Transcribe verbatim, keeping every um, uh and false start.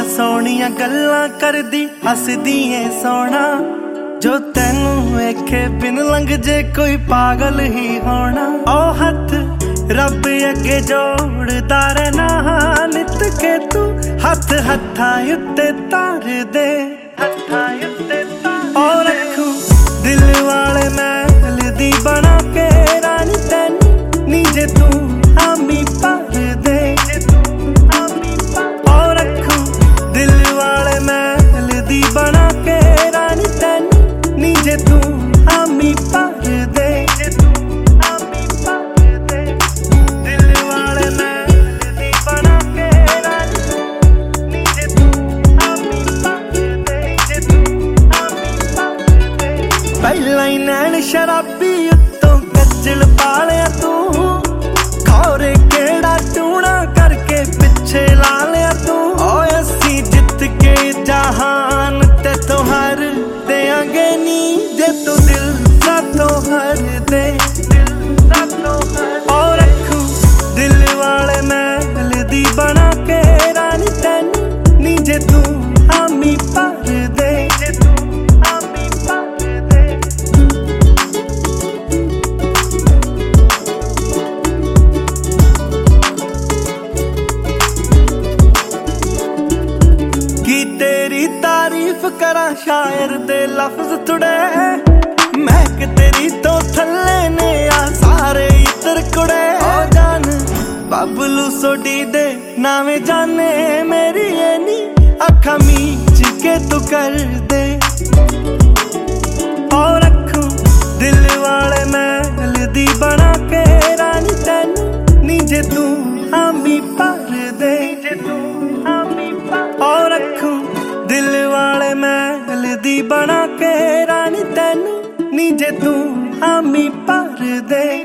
सोहणिया सोहणिया गल्लां करदी हसदी ऐ सोना जो तैनू वेखे बिन लंघ जे कोई पागल ही होना। ओ हथ रब अगे जोड़दा रहना नित के तू हथ हत्था उत्ते तार दे हत्था उत्ते तार। और रखूं दिल वाले महल दी बना के रानी तैनू नी जे तू हामी भर दे। और रखूं दिल वाले महल दी बना के रानी तैनू नी जे तू हामी भर दे। पहला ही नैन शराबी उत्तों कज्जल पालिया तू खौरे केड़ा टूणा करके पिछे ला लिया तू। ओ असी जित के जहान ते तो हर देंगे नी जे तू दिल सा तो हर दे। और रखूं दिल वाले महल दी बना के रानी तैनू नी जे तू हामी भर दे। तेरी तारीफ करा शायर दे लफ्ज थोड़े महक तेरी तो थल्ले ने आ सारे इतर कुड़े। ओ जान बबलू सोडी दे नावे जाने मेरी ये नी अखा मीच के तू कर दे। और रखूं दिल वाले महल दी बना के रानी तैनू नी जे तू हामी भर दे। और रखूं दिल वाले महल दी बना के रानी तैनू नी जे तू हामी भर दे।